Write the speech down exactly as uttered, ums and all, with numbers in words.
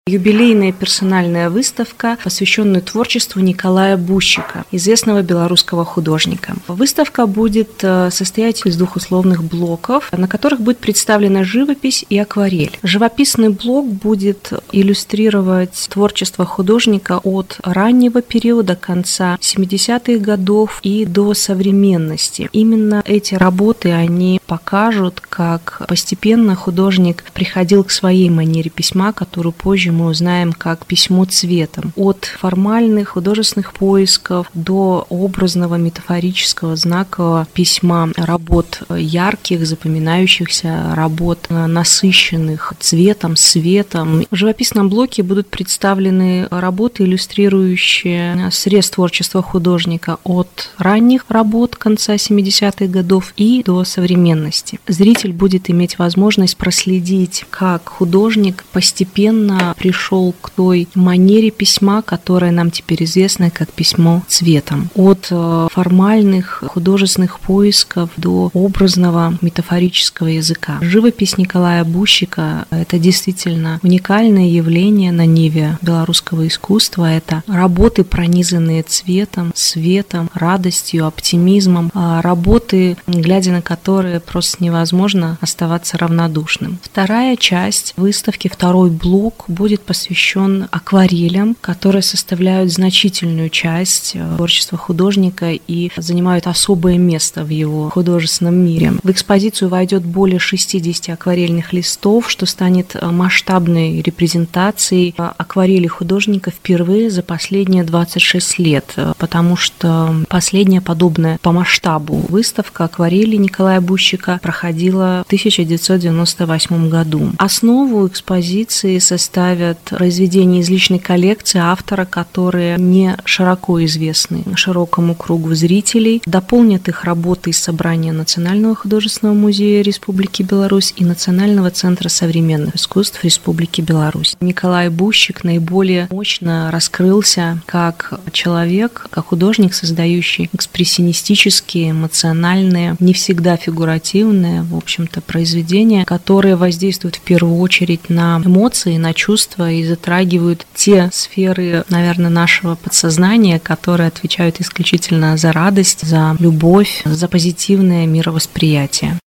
Юбилейная персональная выставка, посвященная творчеству Николая Бущика, известного белорусского художника. Выставка будет состоять из двух условных блоков, на которых будет представлена живопись и акварель. Живописный блок будет иллюстрировать творчество художника от раннего периода, конца семидесятых годов и до современности. Именно эти работы, они покажут, как постепенно художник приходил к своей манере письма, которую позже мы узнаем как письмо цветом. От формальных художественных поисков до образного, метафорического, знакового письма, работ ярких, запоминающихся, работ насыщенных цветом, светом. В живописном блоке будут представлены работы, иллюстрирующие срез творчества художника от ранних работ конца семидесятых годов и до современности. Зритель будет иметь возможность проследить, как художник постепенно пришел к той манере письма, которая нам теперь известна как письмо цветом. От формальных художественных поисков до образного метафорического языка. Живопись Николая Бущика – это действительно уникальное явление на ниве белорусского искусства. Это работы, пронизанные цветом, светом, радостью, оптимизмом. Работы, глядя на которые просто невозможно оставаться равнодушным. Вторая часть выставки, второй блок будет посвящен акварелям, которые составляют значительную часть творчества художника и занимают особое место в его художественном мире. В экспозицию войдет более шестидесяти акварельных листов, что станет масштабной репрезентацией акварели художника впервые за последние двадцать шесть лет, потому что последняя подобная по масштабу выставка акварели Николая Бущика проходила в тысяча девятьсот девяносто восьмом году. Основу экспозиции составят произведения из личной коллекции автора, которые не широко известны широкому кругу зрителей. Дополнят их работы из собрания Национального художественного музея Республики Беларусь и Национального центра современных искусств Республики Беларусь. Николай Бущик наиболее мощно раскрылся как человек, как художник, создающий экспрессионистические, эмоциональные, не всегда фигуративные, в общем-то, произведения, которые воздействуют в первую очередь на эмоции, на чувства и затрагивают те сферы, наверное, нашего подсознания, которые отвечают исключительно за радость, за любовь, за позитивное мировосприятие.